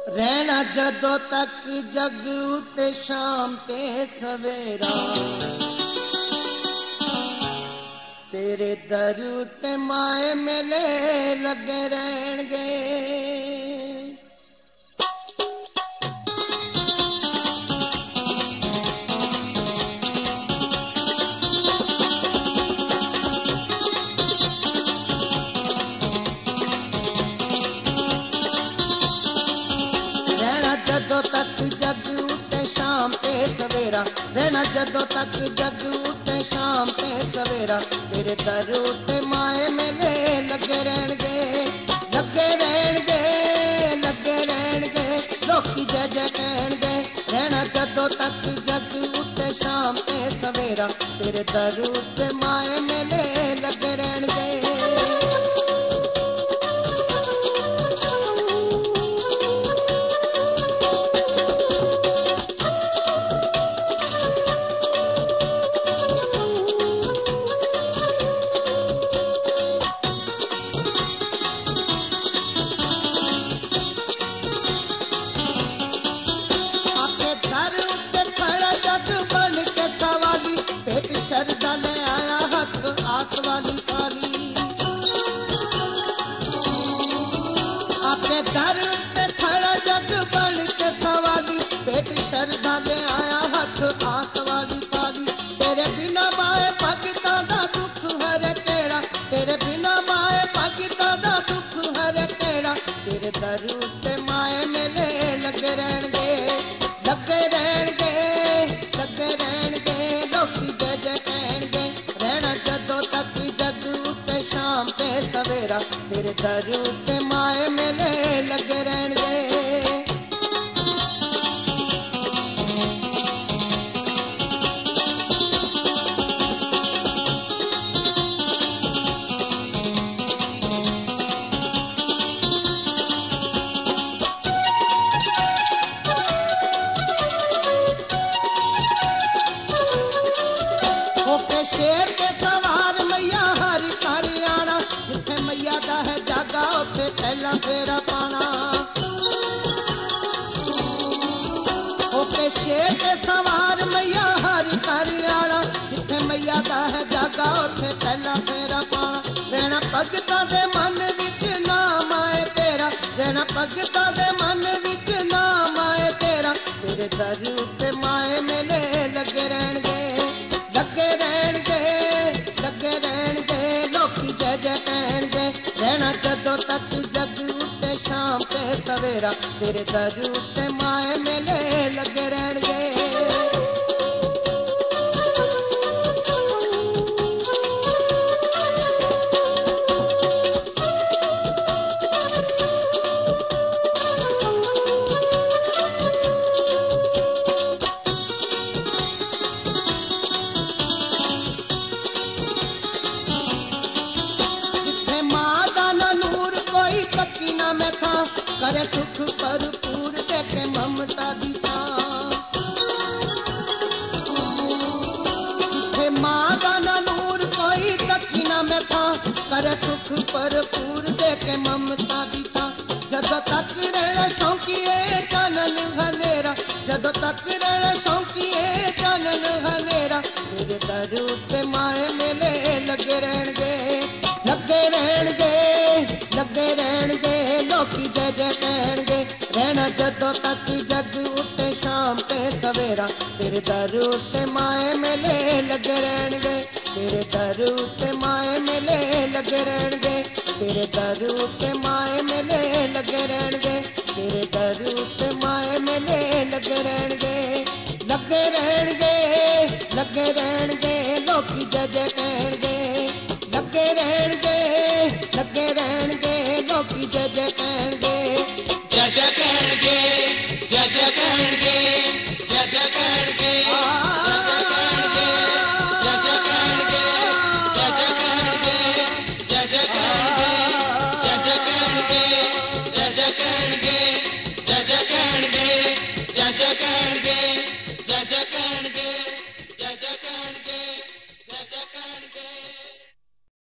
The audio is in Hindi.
रहना जदों तक जग उते शाम ते सवेरा तेरे दर उते माए मेले लगे रहणगे। जदों तक जग उते शाम ते सवेरा रहना जदों तक जग उते शाम ते सवेरा तेरे दर उते माए मेले लगे रहणगे लगे रहणगे लगे रहणगे लोकी जय जय कहणगे। रहना जदों तक जग उते शाम ते सवेरा तेरे दर उते माए मेले लगे रहणगे। शरदा ले आया हथ आस वाली थाली आपे दर ते खड़ा जग बन के सवाली पेट शरदा ले आया हथ आस वाली थाली तेरे बिना माए भगता दा दुख हरे केड़ा तेरे बिना माए भगता दा दुख हरे केड़ा तेरे दर ते माए मेले लगे रहणगे लगे रहणगे लगे रहणगे लोकी जय जय कहणगे। रहना जदों तक जग उते शाम ते सवेरा तेरे दर उते माए मेले लगे रहणगे। शेर के सवार मैया हर घर आना जिथे मैया दा है जागा उथे पहला फेरा पाना। ओके शेर के सवार मैया हर घर आना जिथे मैया दा है जागा उथे पहला फेरा पाना। रहना भगतां दे मन विच नाम आए तेरा रहना भगतां दे मन विच नाम आए तेरा तेरे दर उते माए मेले लगे रहणगे लगे रहणगे लगे रहणगे लोकी जय जय कहणगे। रहना जदों तक जग उते शाम ते सवेरा तेरे दर उते माए मेले लगे रहणगे। में था करे सुख भरपूर देखे ममता दी छां माँ का नूर कोई दक्षिणा में था करे सुख भरपूर देखे ममता दी छां। जदों तक रहना शौकीए चानन हनेरा जदों तक रहना शौकीए चानन हनेरा तेरे दर उते माए मेले लगे रहणगे लगे रहणगे लगे रहणगे लोकी जय जय कहणगे। रहना जदों तक जग उते शाम ते सवेरा तेरे दर उते माए मेले लगे रहणगे तेरे दर उते माए मेले लगे रहणगे तेरे दर उते माए मेले लगे रहणगे तेरे दर उते माए मेले लगे रहणगे लगे रहणगे लगे रहणगे लोकी जय जय कहणगे लगे रहणगे लगे रहणगे लोकी जय जय कहणगे।